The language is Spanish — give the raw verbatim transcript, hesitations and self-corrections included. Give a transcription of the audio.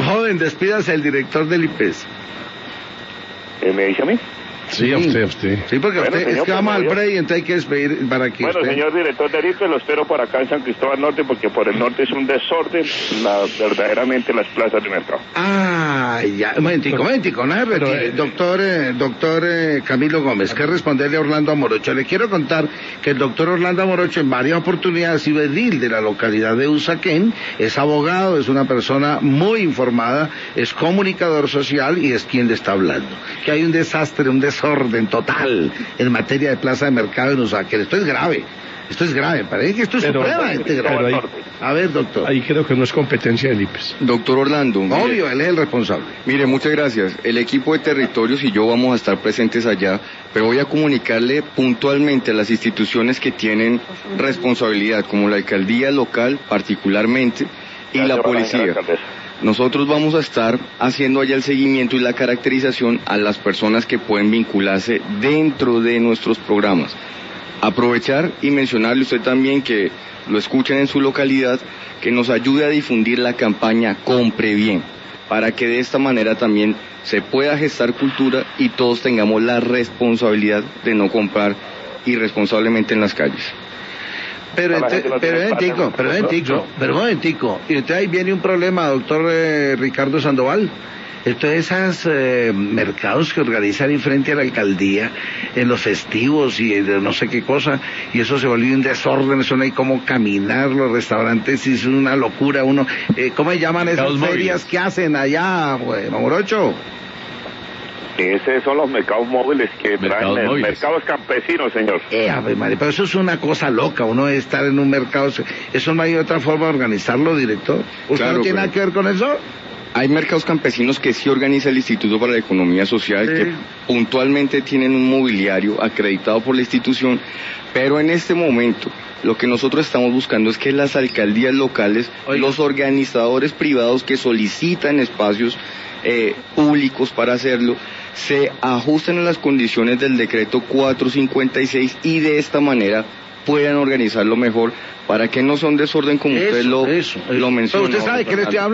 Joven, despídase el director del I P E S. ¿Eh, ¿Me dice a mí? Sí, a usted, a usted. Sí, porque bueno, usted, señor, es que vamos pues, al break, entonces hay que despedir para que Bueno, usted... señor director de I P E S, lo espero por acá en San Cristóbal Norte, porque por el norte es un desorden, la, verdaderamente, las plazas de mercado. Ah, ya, un momentico, un momentico, no se retire. Doctor, eh, doctor eh, Camilo Gómez, ¿qué responderle a Orlando Amorocho? Le quiero contar que el doctor Orlando Amorocho en varias oportunidades ha sido edil de la localidad de Usaquén, es abogado, es una persona muy informada, es comunicador social y es quien le está hablando. Que hay un desastre, un desorden total en materia de plaza de mercado en Usaquén. Esto es grave. Esto es grave, parece que esto es pero, supremamente grave. Ahí, a ver, doctor. Ahí creo que no es competencia del I P E S. Doctor Orlando. Obvio, mire, él es el responsable. Mire, muchas gracias. El equipo de territorios y yo vamos a estar presentes allá, pero voy a comunicarle puntualmente a las instituciones que tienen responsabilidad, como la alcaldía local particularmente y la policía. Nosotros vamos a estar haciendo allá el seguimiento y la caracterización a las personas que pueden vincularse dentro de nuestros programas. Aprovechar y mencionarle usted también que lo escuchen en su localidad, que nos ayude a difundir la campaña Compre Bien, para que de esta manera también se pueda gestar cultura y todos tengamos la responsabilidad de no comprar irresponsablemente en las calles. Pero, ente, no pero, momentico, pero, momentico, pero, momentico, y entonces ahí viene un problema, doctor eh, Ricardo Sandoval. Entonces, esos eh, mercados que organizan en frente a la alcaldía, en los festivos y de no sé qué cosa, y eso se volvió un desorden, eso no hay cómo caminar, los restaurantes, es una locura, uno, eh, ¿cómo se llaman esas Mercados ferias móviles que hacen allá, güey, Mamorocho? Esos son los mercados móviles que Mercados traen, móviles. mercados campesinos, señor. Eh, a ver, madre, pero eso es una cosa loca, uno debe estar en un mercado, eso no hay otra forma de organizarlo, director. ¿Usted Claro, no tiene pero... nada que ver con eso? Hay mercados campesinos que sí organiza el Instituto para la Economía Social, sí, que puntualmente tienen un mobiliario acreditado por la institución, pero en este momento lo que nosotros estamos buscando es que las alcaldías locales, Oiga. los organizadores privados que solicitan espacios eh, públicos para hacerlo, se ajusten a las condiciones del decreto cuatrocientos cincuenta y seis y de esta manera puedan organizarlo mejor para que no sea un desorden como eso, usted lo, eso, eso. lo menciona. Pero usted sabe que le estoy hablando.